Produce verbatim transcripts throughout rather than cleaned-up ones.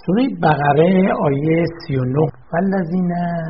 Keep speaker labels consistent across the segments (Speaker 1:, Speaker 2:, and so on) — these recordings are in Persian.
Speaker 1: سوره بقره آیه سی و نه والذین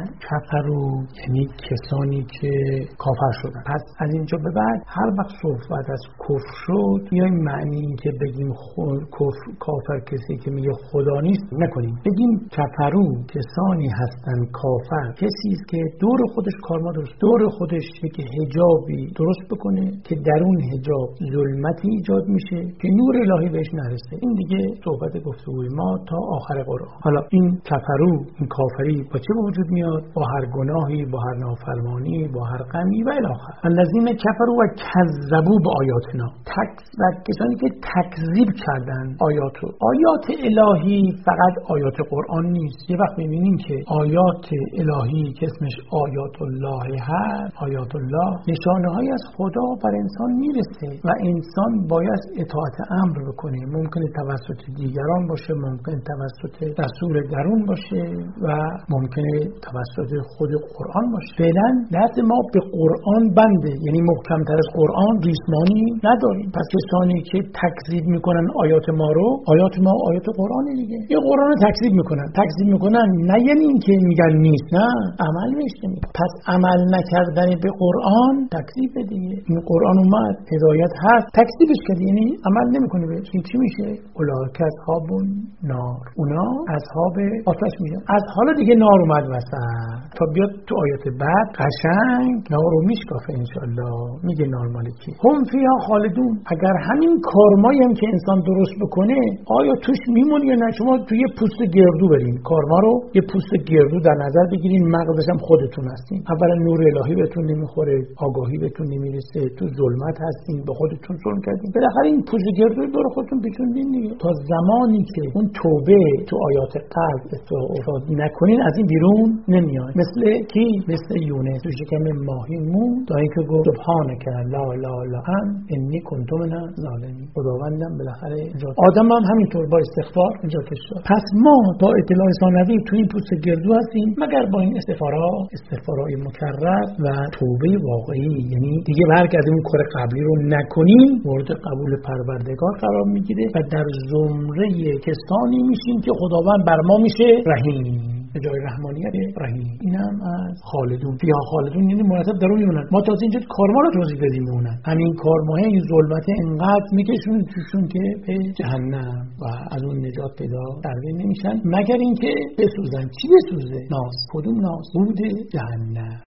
Speaker 1: کفروا، یعنی کسانی که کافر شدن. پس از اینجا به بعد هر وقت صحبت از کفر شد، یا این معنی این که بگیم کفر کافر کسی که میگه خدا نیست نکنیم، بگیم کفرو کسانی هستن کافر کسی است که دور خودش کارما درست، دور خودش یک حجابی درست بکنه که درون حجاب ظلمتی ایجاد میشه که نور الهی بهش نرسه. این دیگه صحبت گفتگوی ما تا آخر قرآن. حالا این کفرو، این کافری با چه وجود میاد؟ با هر گناهی، با هر نافرمانی، با هر غمی و الی آخر. الذین کفروا و کذبوا بآیاتنا، تکذیب، کسانی که تکذیب کردن آیات رو. آیات الهی فقط آیات قرآن نیست. یه وقت میبینیم که آیات الهی که اسمش آیات الله هست، آیات الله نشانه‌هایی از خدا بر انسان میرسه و انسان باید اطاعت امر بکنه. ممکنه توسط دیگران باشه، ممکنه توسط رسول درون باشه و ممکنه توسط خود قرآن باشه. فعلا دست ما به قرآن بنده، یعنی محکم‌تر از قرآن ریسمانی نداریم. پس کسانی که تکذیب میکنن آیات ما رو، آیات ما آیات قرآن دیگه، یه قرآن رو تکذیب میکنن. تکذیب میکنن نه یعنی این که میگن نیست، نه، عمل بهش نمیکنن. پس عمل نکردن به قرآن تکذیب دیگه. این قرآن اومد، هدایت هست، تکذیبش کردی یعنی عمل نمیکنه بهش. این چی میشه؟ اولئک اصحاب النار، اونا اصحاب آتش میشن. از حالا دیگه نار اومد وسط تا بیاد تو آیات بعد قشنگ نار رو میشکافه انشالله. میگه نار مال کی؟ هم فیها خالدون. اگر همین کارمایی هم که انسان درست بکنه آیا توش میمونه یا نه؟ شما توی یه پوست گردو برین، کارما رو یه پوست گردو در نظر بگیرین، مغزش هم خودتون هستین. اولا نور الهی بهتون نمیخوره، آگاهی بهتون نمیرسه، تو ظلمت هستین، به خودتون ظلم کردین. بالاخره این پوست گردو دور خودتون پیچوندین دیگه. تا زمانی که اون توبه تو آیات قلب استفاده نکنین از این بیرون نمیاد. مثل کی؟ مثل یونس تو شکم ماهی مون تا اینکه گفت سبحانک لا اله الا انت انی کنت من الظالمین. خداوندم بالاخره نجات. آدم هم همینطور با استغفار نجاتش داد. پس ما با اطلاع ثانوی تو این پوست گردو هستیم، مگر با این استغفارا، استغفارای مکرر و توبه واقعی، یعنی دیگه برگردیم اون کار قبلی رو نکنیم، مورد قبول پروردگار قرار میگیره و در زمره کسانی میشیم که خداوند بر ما میشه رحیم. به جای رحمانیت رحیم. اینم از خالدون. فیها خالدون یعنی مرتب در اون میمونن. ما تازه اینجا کارما رو توضیح دادیم میمونن. همین کارما، این ظلمت انقدر میکشون توشون که به جهنم و از اون نجات پیدا درگیر نمیشن، مگر اینکه بسوزن. چی بسوزه؟ ناس. کدوم ناس؟ بود جهنم.